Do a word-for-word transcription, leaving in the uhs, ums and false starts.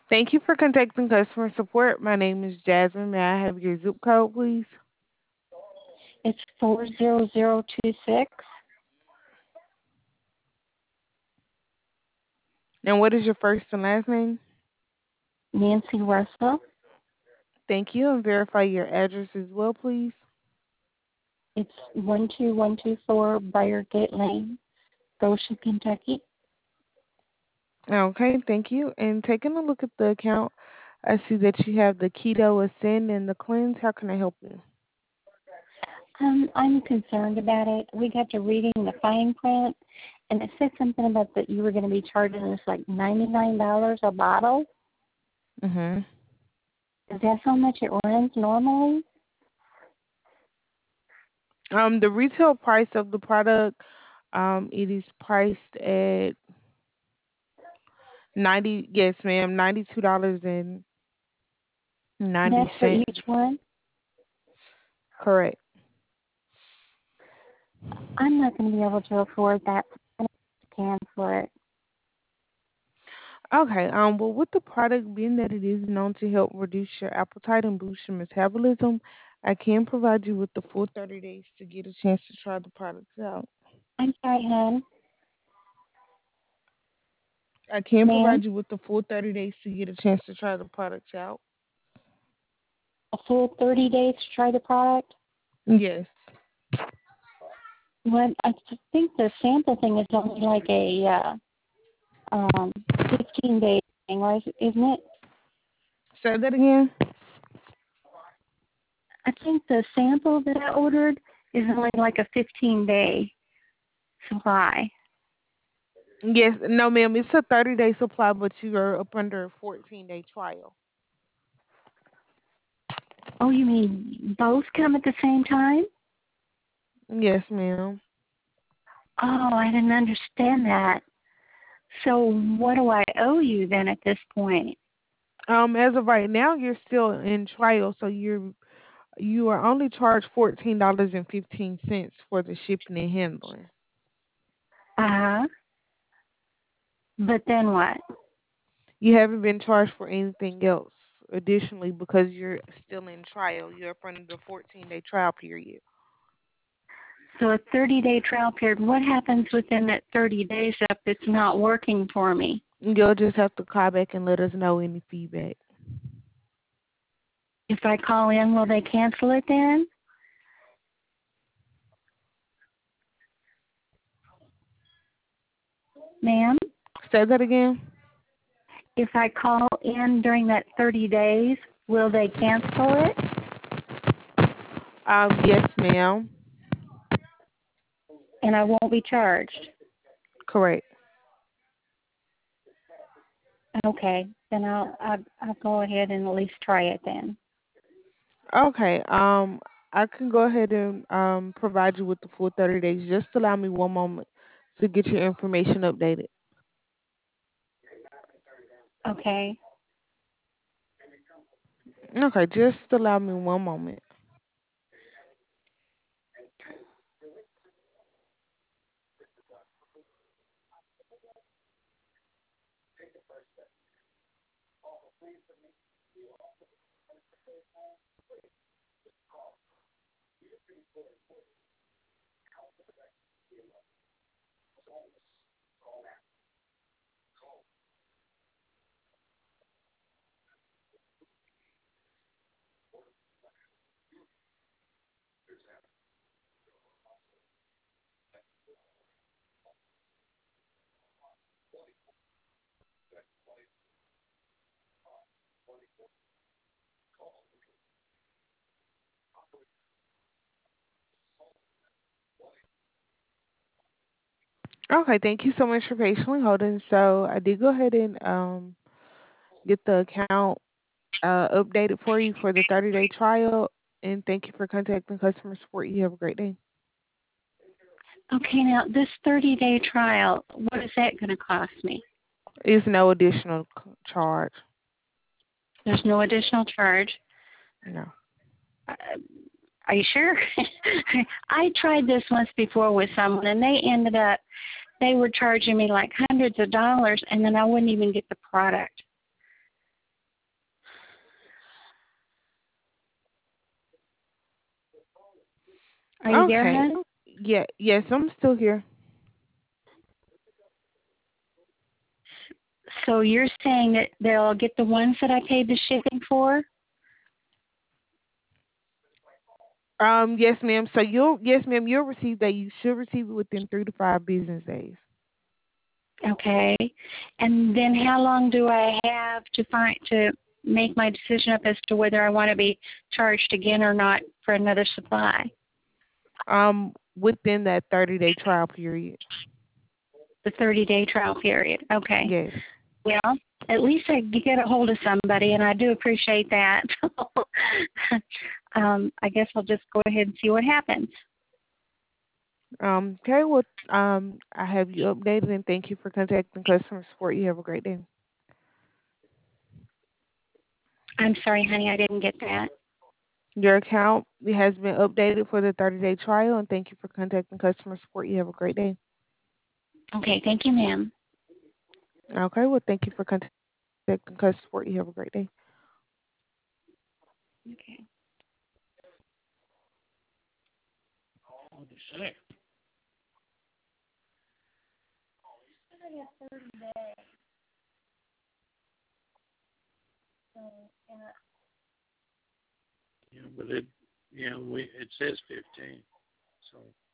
Thank you for contacting customer support. My name is Jasmine. May I have your zip code, please? It's four zero zero two six. And what is your first and last name? Nancy Russell. Thank you. And verify your address as well, please. It's one two one two four Briargate Lane, Goshen, Kentucky. Okay, thank you. And taking a look at the account, I see that you have the Keto Ascend and the Cleanse. How can I help you? Um, I'm concerned about it. We got to reading the fine print, and it said something about that you were going to be charging us like ninety-nine dollars a bottle. Mhm. Is that how much it runs normally? Um, the retail price of the product, um, it is priced at ninety. Yes, ma'am, ninety-two dollars and ninety That's for cents. each one? Correct. I'm not going to be able to afford that. I'm going to cancel it. Okay. Um. Well, with the product being that it is known to help reduce your appetite and boost your metabolism, I can provide you with the full thirty days to get a chance to try the products out. I'm sorry, hon. I can Ma'am, provide you with the full thirty days to get a chance to try the products out. a full thirty days to try the product? Yes. Well, I think the sample thing is only like a uh, um, fifteen day thing, right? Isn't it? Say that again. I think the sample that I ordered is only like a fifteen day supply. Yes. No, ma'am. It's a thirty day supply, but you are up under a fourteen day trial. Oh, you mean both come at the same time? Yes, ma'am. Oh, I didn't understand that. So what do I owe you then at this point? Um. As of right now, you're still in trial, so you're you are only charged fourteen dollars and fifteen cents for the shipping and handling. Uh-huh. But then what? You haven't been charged for anything else additionally because you're still in trial. You're up under the fourteen day trial period. So a thirty day trial period, what happens within that thirty days if it's not working for me? You'll just have to call back and let us know any feedback. If I call in, will they cancel it then? Ma'am? Say that again. If I call in during that thirty days, will they cancel it? Um, yes, ma'am. And I won't be charged? Correct. Okay, then I'll, I'll, I'll go ahead and at least try it then. Okay. Um, I can go ahead and um provide you with the full thirty days. Just allow me one moment to get your information updated. Okay. Okay, just allow me one moment. Okay, thank you so much for patiently holding. So I did go ahead and um get the account uh updated for you for the thirty day trial, and thank you for contacting customer support. You have a great day. Okay, now this thirty day trial, what is that going to cost me? It's no additional c- charge. There's no additional charge. No. Uh, are you sure? I tried this once before with someone, and they ended up, they were charging me like hundreds of dollars, and then I wouldn't even get the product. Are you there, Okay. hon? Yeah, yes, I'm still here. So you're saying that they'll get the ones that I paid the shipping for? Um, yes, ma'am. So you'll yes, ma'am, you'll receive that. You should receive it within three to five business days. Okay. And then how long do I have to find to make my decision up as to whether I want to be charged again or not for another supply? Um, within that thirty day trial period. The thirty day trial period. Okay. Yes. Well, at least I get a hold of somebody, and I do appreciate that. um, I guess I'll just go ahead and see what happens. Um, okay, well, um, I have you updated and thank you for contacting customer support. You have a great day. I'm sorry, honey, I didn't get that. Your account has been updated for the thirty day trial and thank you for contacting customer support. You have a great day. Okay, thank you, ma'am. Okay, well, thank you for contacting customer support. You have a great day. Okay. What'd you say? Yeah, but it, yeah, we, it says fifteen, so.